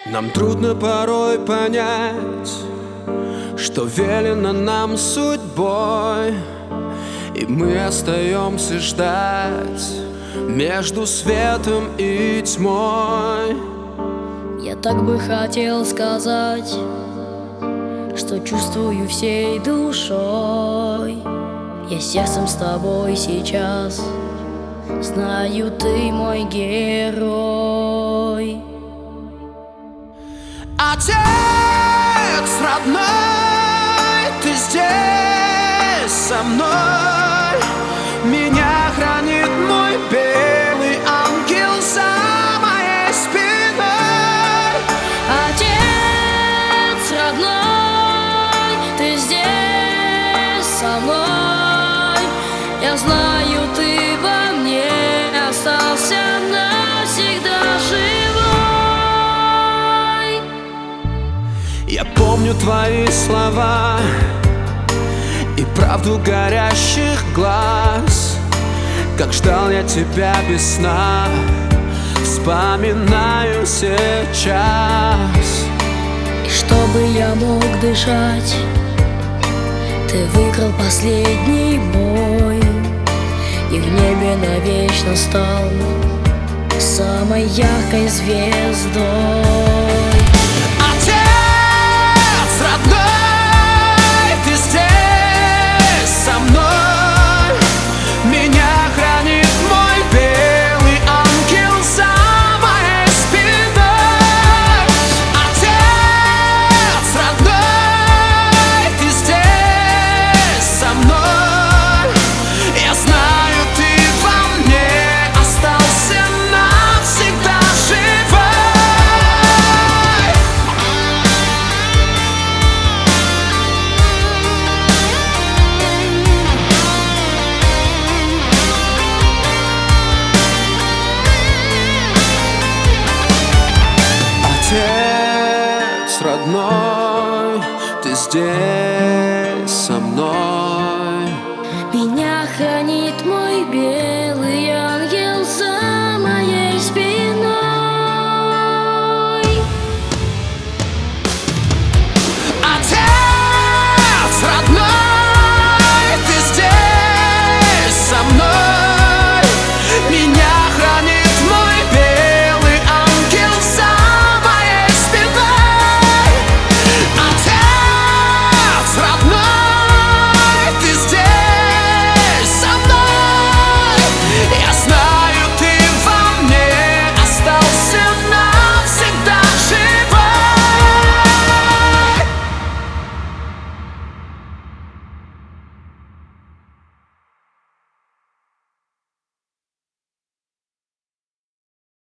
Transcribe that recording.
Нам трудно порой понять, что велено нам судьбой, и мы остаемся ждать между светом и тьмой. Я так бы хотел сказать, что чувствую всей душой. Я сердцем с тобой сейчас, знаю, ты мой герой. Отец родной, ты здесь со мной. Меня хранит мой белый ангел за моей спиной. Отец родной, ты здесь со мной. Я знаю, ты во мне остался навсегда живой. Я помню твои слова и правду горящих глаз. Как ждал я тебя без сна, вспоминаю сейчас. И чтобы я мог дышать, ты выиграл последний бой, и в небе навечно стал самой яркой звездой.